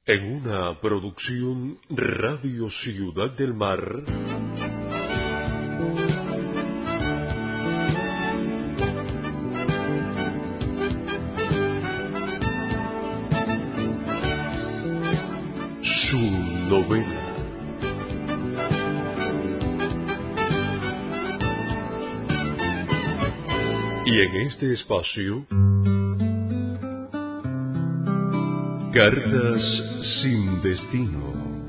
En una producción Radio Ciudad del Mar. Su novela. Y en este espacio, Cartas sin destino.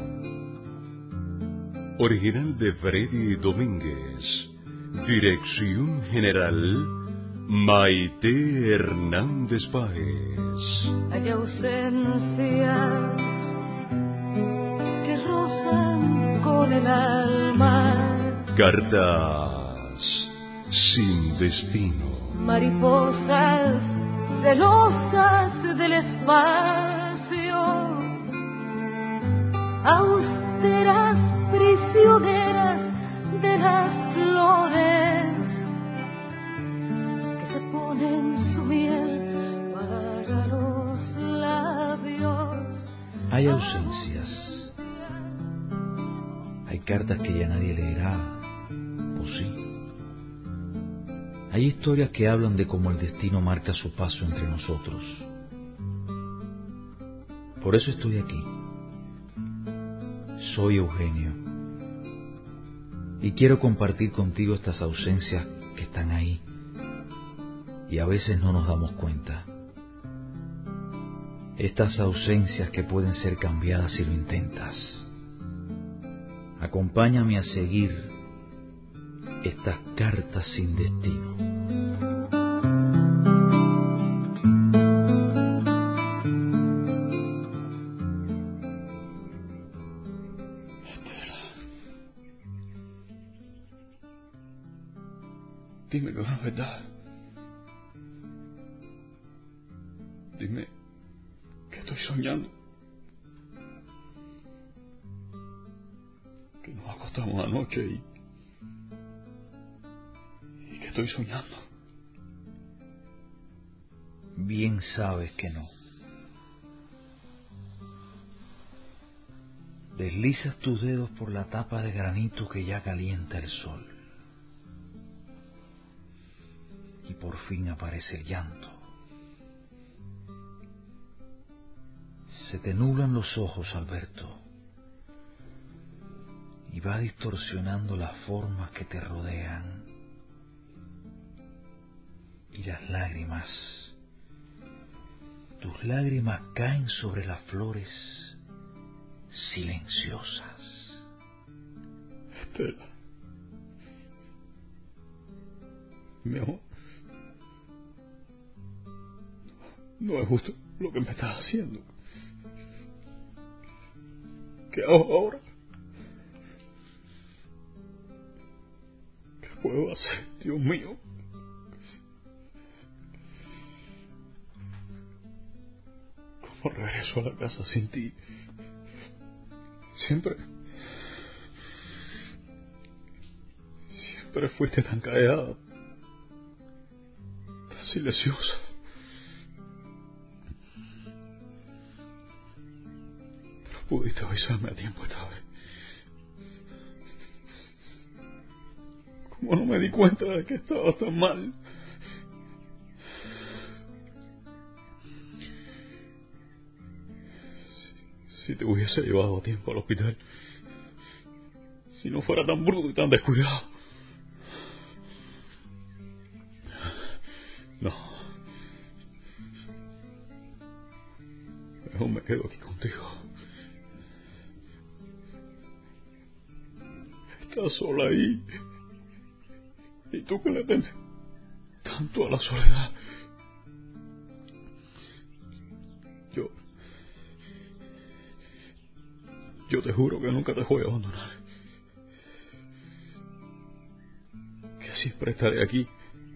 Original de Freddy Domínguez. Dirección general, Maite Hernández Páez. Hay ausencias que rozan con el alma. Cartas sin destino. Mariposas celosas del espacio. Austeras prisioneras de las flores que se ponen su miel para los labios. Hay ausencias. Hay cartas que ya nadie leerá, ¿o sí? Hay historias que hablan de cómo el destino marca su paso entre nosotros. Por eso estoy aquí. Soy Eugenio y quiero compartir contigo estas ausencias que están ahí y a veces no nos damos cuenta. Estas ausencias que pueden ser cambiadas si lo intentas. Acompáñame a seguir estas cartas sin destino. Dime que no es verdad. Dime que estoy soñando. Que nos acostamos anoche y que estoy soñando. Bien sabes que no. Deslizas tus dedos por la tapa de granito que ya calienta el sol. Y por fin aparece el llanto. Se te nublan los ojos, Alberto, y va distorsionando las formas que te rodean. Y las lágrimas, tus lágrimas caen sobre las flores silenciosas. Estela, mi amor, no es justo lo que me estás haciendo. ¿Qué hago ahora? ¿Qué puedo hacer, Dios mío? ¿Cómo regreso a la casa sin ti? Siempre fuiste tan callada, tan silenciosa. Pero pudiste avisarme a tiempo esta vez. ¿Cómo no me di cuenta de que estaba tan mal? Si te hubiese llevado a tiempo al hospital, si no fuera tan bruto y tan descuidado. No. Mejor me quedo aquí contigo. Estás sola ahí. Y tú que le temes tanto a la soledad. Yo te juro que nunca te voy a abandonar. Que siempre estaré aquí,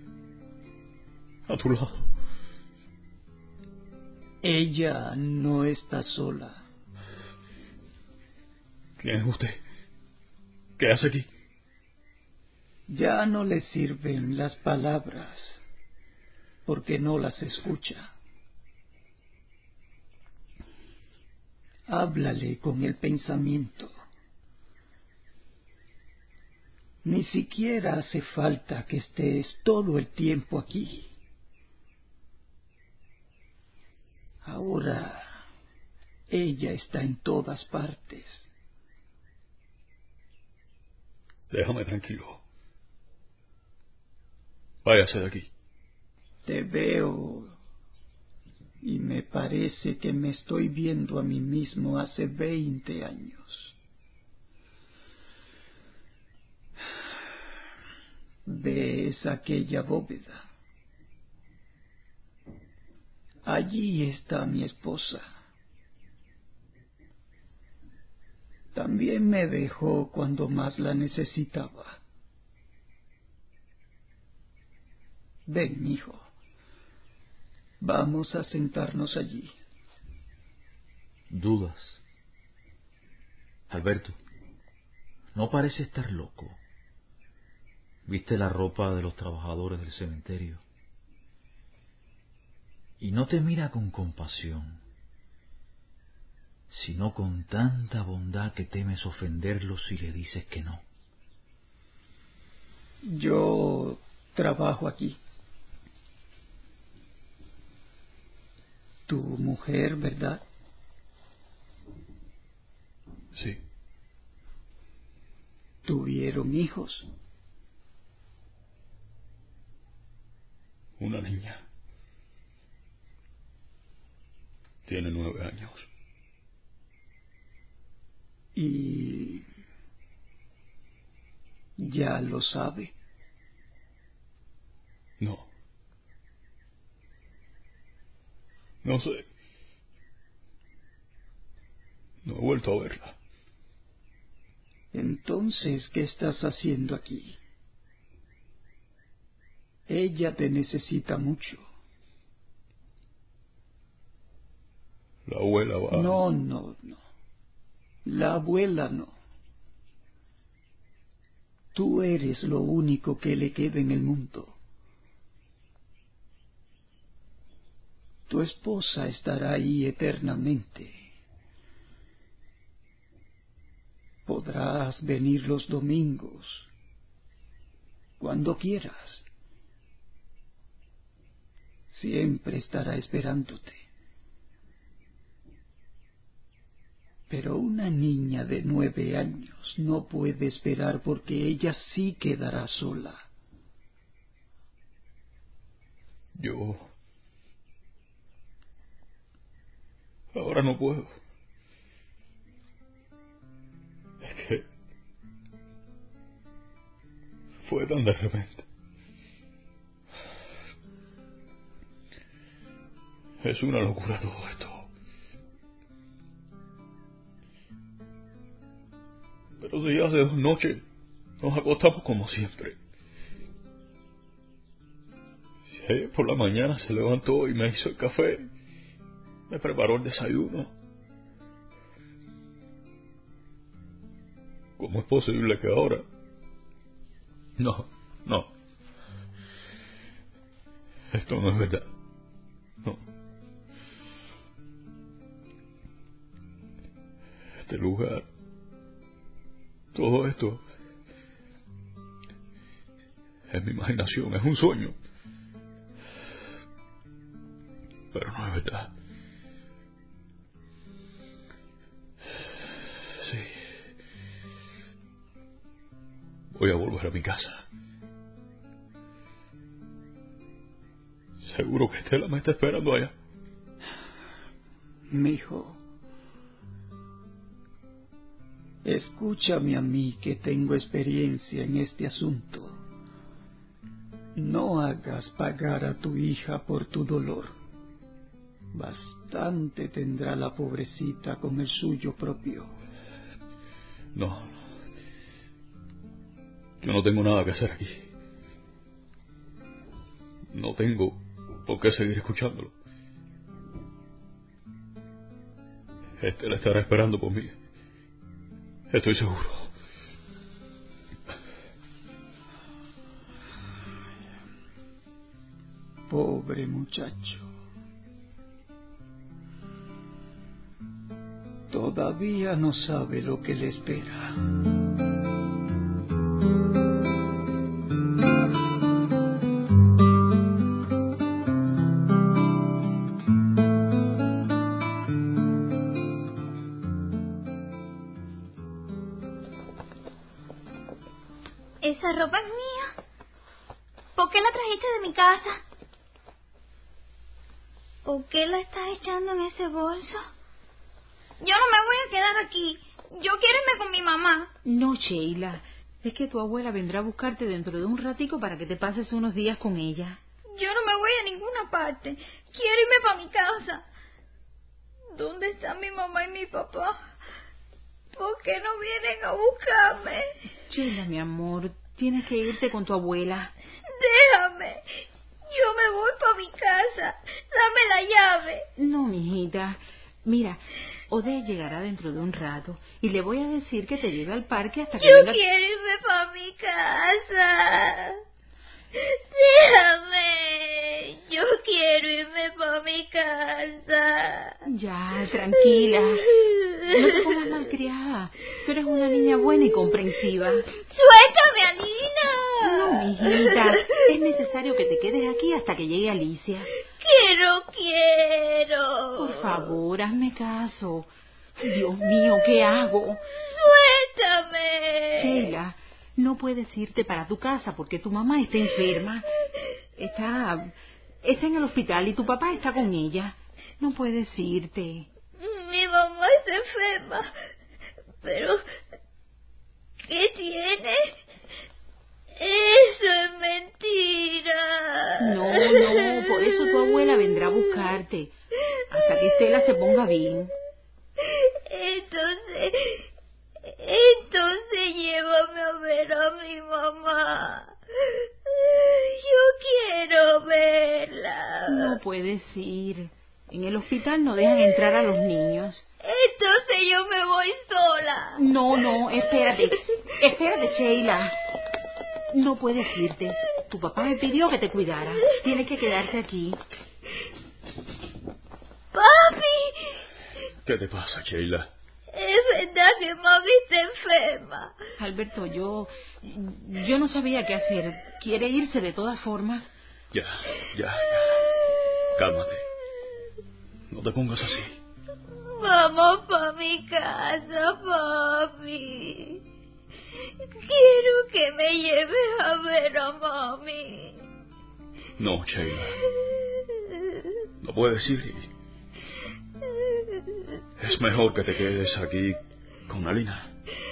a tu lado. Ella no está sola. ¿Quién es usted? ¿Qué hace aquí? Ya no le sirven las palabras, porque no las escucha. Háblale con el pensamiento. Ni siquiera hace falta que estés todo el tiempo aquí. Ahora ella está en todas partes. Déjame tranquilo. Váyase de aquí. Te veo y me parece que me estoy viendo a mí mismo hace 20 años. ¿Ves aquella bóveda? Allí está mi esposa. También me dejó cuando más la necesitaba. Ven, hijo. Vamos a sentarnos allí. Dudas. Alberto, no parece estar loco. ¿Viste la ropa de los trabajadores del cementerio? Y no te mira con compasión, sino con tanta bondad que temes ofenderlos si le dices que no. Yo trabajo aquí. Tu mujer, ¿verdad? Sí. ¿Tuvieron hijos? Una niña. Tiene 9 años. Y ya lo sabe. No. No sé. No he vuelto a verla. Entonces, ¿qué estás haciendo aquí? Ella te necesita mucho. La abuela va... No. La abuela no. Tú eres lo único que le queda en el mundo. Tu esposa estará ahí eternamente. Podrás venir los domingos, cuando quieras. Siempre estará esperándote. Pero una niña de 9 años no puede esperar porque ella sí quedará sola. Yo... ahora no puedo. Es que... fue tan de repente. Es una locura todo esto. Pero si hace 2 noches nos acostamos como siempre. Si ella por la mañana se levantó y me hizo el café, me preparó el desayuno. ¿Cómo es posible que ahora? No. Esto no es verdad. No. Este lugar, todo esto, es mi imaginación, es un sueño. Pero no es verdad. Sí. Voy a volver a mi casa. Seguro que Estela me está esperando allá. Mijo, escúchame a mí que tengo experiencia en este asunto. No hagas pagar a tu hija por tu dolor. Bastante tendrá la pobrecita con el suyo propio. No. Yo no tengo nada que hacer aquí. No tengo por qué seguir escuchándolo. Estela estará esperando por mí. Estoy seguro. Pobre muchacho. Todavía no sabe lo que le espera. Esa ropa es mía. ¿Por qué la trajiste de mi casa? ¿Por qué la estás echando en ese bolso? Yo no me voy a quedar aquí. Yo quiero irme con mi mamá. No, Sheila. Es que tu abuela vendrá a buscarte dentro de un ratico para que te pases unos días con ella. Yo no me voy a ninguna parte. Quiero irme para mi casa. ¿Dónde están mi mamá y mi papá? ¿Por qué no vienen a buscarme? Sheila, mi amor, tienes que irte con tu abuela. Déjame. Yo me voy para mi casa. Dame la llave. No, mijita. Mira, Ode llegará dentro de un rato y le voy a decir que te lleve al parque hasta que venga... Yo quiero irme para mi casa. Déjame. Yo quiero irme para mi casa. Ya, tranquila. No te pongas malcriada. Tú eres una niña buena y comprensiva. ¡Suéltame, Alina! No, mijita. Es necesario que te quedes aquí hasta que llegue Alicia. Quiero. Por favor, hazme caso. Ay, Dios mío, ¿qué hago? ¡Suéltame! Sheila, no puedes irte para tu casa porque tu mamá está enferma. Está en el hospital y tu papá está con ella. No puedes irte. Mi mamá está enferma. Pero, ¿qué tiene? Eso es mentira. No, por eso tu abuela vendrá a buscarte. Hasta que Estela se ponga bien. Entonces llévame a ver a mi mamá. Yo quiero verla. No puedes ir. En el hospital no dejan entrar a los niños. Entonces yo me voy sola. No, espérate. Espérate, Sheila. No puedes irte. Tu papá me pidió que te cuidara. Tienes que quedarte aquí. ¡Papi! ¿Qué te pasa, Sheila? Es verdad que mami está enferma. Alberto, yo no sabía qué hacer. ¿Quiere irse de todas formas? Ya. Cálmate. No te pongas así. Vamos para mi casa, papi. Quiero que me lleves a ver a mami. No, Sheila. No puedes ir. Es mejor que te quedes aquí con Alina.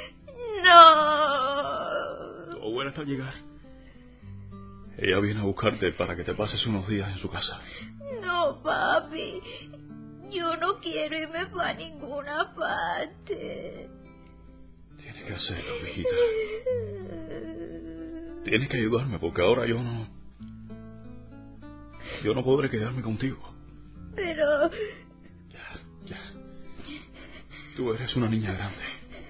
No. Tu abuela está a llegar. Ella viene a buscarte para que te pases unos días en su casa. No, papi. Yo no quiero irme para ninguna parte. Tienes que hacerlo, hijita. Tienes que ayudarme porque ahora yo no podré quedarme contigo. Pero... Ya. Tú eres una niña grande.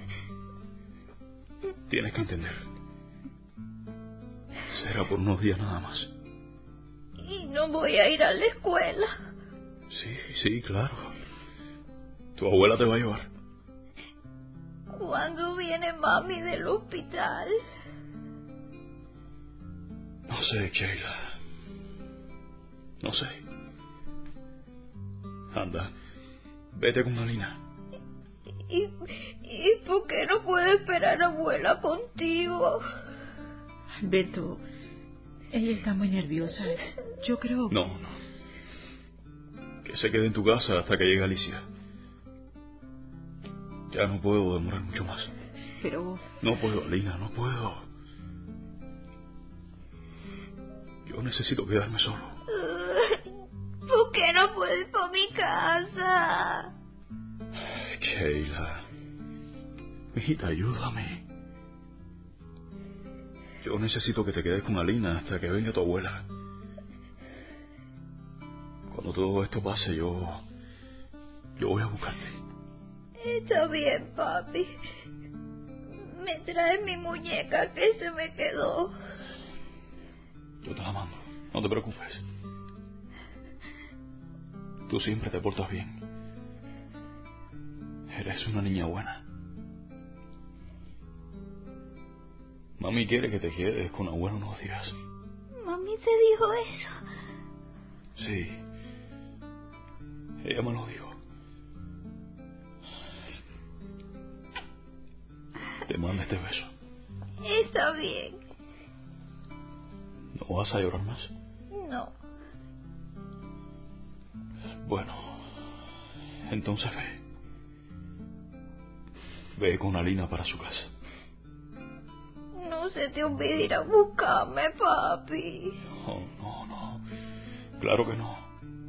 Tienes que entender. Será por unos días nada más. Y no voy a ir a la escuela. Sí, claro. Tu abuela te va a llevar. ¿Cuándo viene mami del hospital? No sé, Sheila. No sé. Anda, vete con Alina. ¿Y por qué no puedo esperar abuela contigo? Alberto, ella está muy nerviosa. Yo creo... No. Que se quede en tu casa hasta que llegue Alicia. Ya no puedo demorar mucho más. Pero... No puedo, Alina, no puedo. Yo necesito quedarme solo. ¿Por qué no puedo ir para mi casa? Sheila, mijita, ayúdame. Yo necesito que te quedes con Alina hasta que venga tu abuela. Cuando todo esto pase, yo voy a buscarte. Está bien, papi. Me trae mi muñeca que se me quedó. Yo te la mando, no te preocupes. Tú siempre te portas bien. Eres una niña buena. Mami quiere que te quedes con abuelo unos días. ¿Mami te dijo eso? Sí. Ella me lo dijo. Te mando este beso. Está bien. ¿No vas a llorar más? No. Bueno, entonces ve. Ve con Alina para su casa. No se te olvide ir a buscarme, papi. No. Claro que no.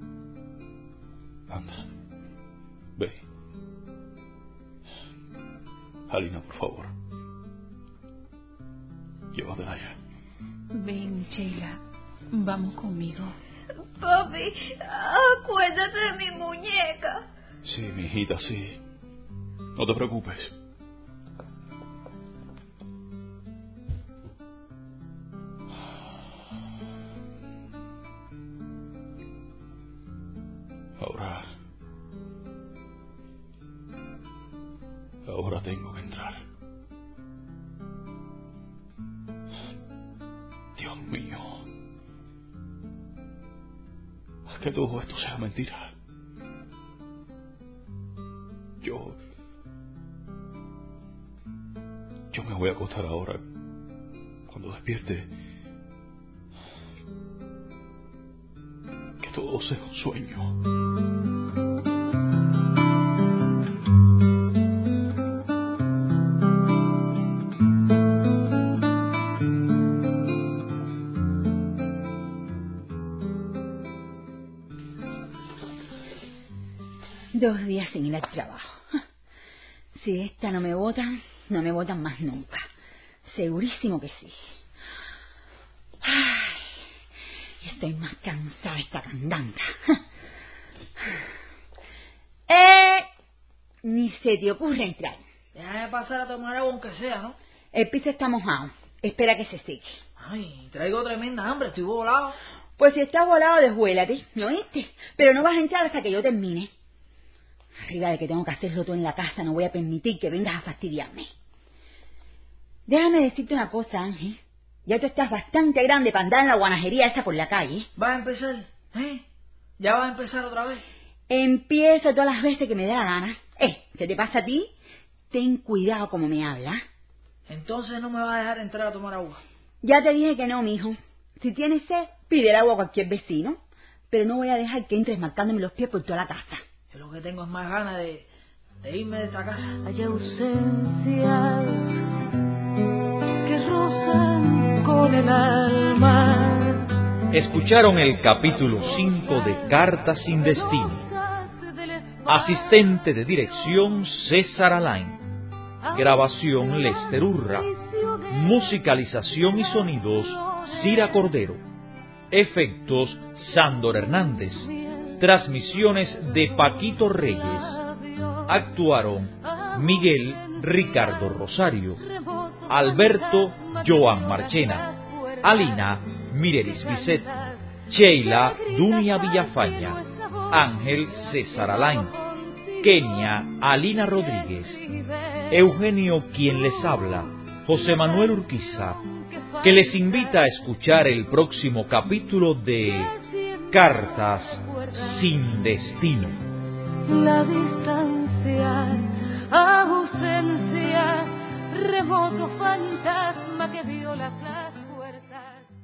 Anda. Ve. Alina, por favor. Llévatela ya. Ven, Sheila, vamos conmigo. Papi, acuérdate de mi muñeca. Sí, mi hijita, sí. No te preocupes. Ahora tengo que entrar. Dios mío. Haz que todo esto sea mentira. Yo me voy a acostar ahora. Cuando despierte, que todo sea un sueño. Dos días sin ir al trabajo. Si esta no me botan, no me botan más nunca. Segurísimo que sí. Ay, estoy más cansada de esta candanga. Ni se te ocurre entrar. Déjame pasar a tomar agua aunque sea, ¿no? El piso está mojado. Espera que se seque. Ay, traigo tremenda hambre, estoy volado. Pues si estás volado, desvuélate, ¿me oíste? Pero no vas a entrar hasta que yo termine. Arriba de que tengo que hacerlo todo en la casa, no voy a permitir que vengas a fastidiarme. Déjame decirte una cosa, Ángel. Ya tú estás bastante grande para andar en la guanajería esa por la calle. ¿Vas a empezar? ¿Ya vas a empezar otra vez? Empiezo todas las veces que me dé la gana. ¿Qué te pasa a ti? Ten cuidado como me hablas. Entonces no me vas a dejar entrar a tomar agua. Ya te dije que no, mijo. Si tienes sed, pide el agua a cualquier vecino. Pero no voy a dejar que entres marcándome los pies por toda la casa. Yo lo que tengo es más ganas de irme de esta casa. Hay ausencias que rozan con el alma. Escucharon el capítulo 5 de Cartas sin Destino. Asistente de dirección César Alain. Grabación Lester Urra. Musicalización y sonidos Cira Cordero. Efectos Sándor Hernández. Transmisiones de Paquito Reyes. Actuaron Miguel Ricardo Rosario, Alberto Joan Marchena, Alina Mirelis Bisset, Sheila Dunia Villafaña, Ángel César Alain, Kenia Alina Rodríguez, Eugenio quien les habla, José Manuel Urquiza, que les invita a escuchar el próximo capítulo de Cartas sin Destino. La distancia, ausencia, remoto fantasma que viola las puertas.